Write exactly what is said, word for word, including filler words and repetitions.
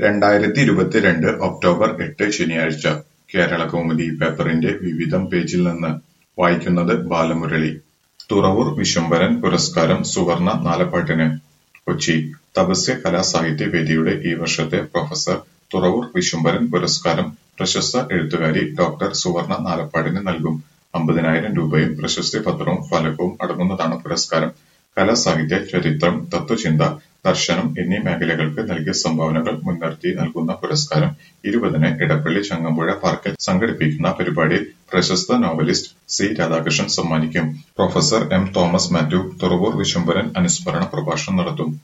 രണ്ടായിരത്തി ഇരുപത്തിരണ്ട് ഒക്ടോബർ എട്ട് ശനിയാഴ്ച കേരളകൗമുദി പേപ്പറിന്റെ വിവിധം പേജിൽ നിന്ന് വായിക്കുന്നത് ബാലമുരളി. തുറവൂർ വിശ്വംഭരൻ പുരസ്കാരം സുവർണ നാലപ്പാട്ടിന്. കൊച്ചി തപസ്യ കലാസാഹിത്യ വേദിയുടെ ഈ വർഷത്തെ പ്രൊഫസർ തുറവൂർ വിശ്വംഭരൻ പുരസ്കാരം പ്രശസ്ത എഴുത്തുകാരി ഡോക്ടർ സുവർണ നാലപ്പാടിന് നൽകും. അമ്പതിനായിരം രൂപയും പ്രശസ്തി പത്രവും ഫലകവും അടങ്ങുന്നതാണ് പുരസ്കാരം. കലാസാഹിത്യ, ചരിത്രം, തത്വചിന്ത, ദർശനം എന്നീ മേഖലകൾക്ക് നൽകിയ സംഭാവനകൾ മുൻനിർത്തി നൽകുന്ന പുരസ്കാരം ഇരുപതിന് ഇടപ്പള്ളി ചങ്ങമ്പുഴ പാർക്കിൽ സംഘടിപ്പിക്കുന്ന പരിപാടിയിൽ പ്രശസ്ത നോവലിസ്റ്റ് സി രാധാകൃഷ്ണൻ സമ്മാനിക്കും. പ്രൊഫസർ എം തോമസ് മാത്യു തുറവൂർ വിശ്വംഭരൻ അനുസ്മരണ പ്രഭാഷണം നടത്തും.